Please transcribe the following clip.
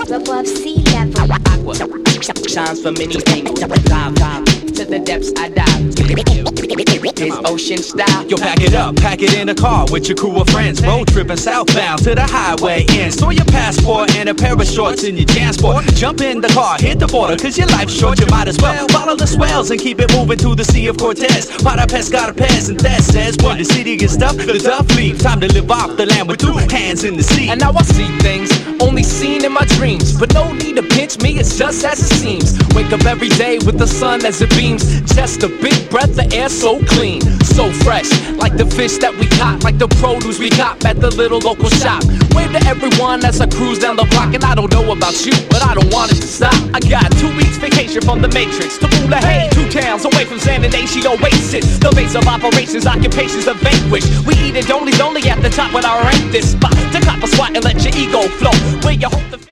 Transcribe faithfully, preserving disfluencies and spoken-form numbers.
above sea level. Aqua shines from many angles. Dive, dive to the depths I dive. It's ocean style. Yo, pack it up, pack it in a car with your crew of friends. Road tripping southbound to the highway end. Store your passport and a pair of shorts in your Jansport. Jump in the car, hit the border, cause your life's short, you might as well follow the swells and keep it moving to the Sea of Cortez. Para pescar pez, and that says when the city gets stuffed, the duff leaves. Time to live off the land with two hands in the sea. And now I see things only seen in my dreams, but no need to pinch me, it's just as it seems. Wake up every day with the sun as it beams. Just a big breath of air, so clean, so fresh, like the fish that we caught, like the produce we cop at the little local shop. Wave to everyone as I cruise down the block, and I don't know about you, but I don't want it to stop. I got two weeks vacation from the Matrix to Bula, hey, two towns away from San Ignacio Oasis. The base of operations, occupations of vanquish. We eat it only, only at the top when I rank this spot to cop a swat and let your ego flow. Where you hope the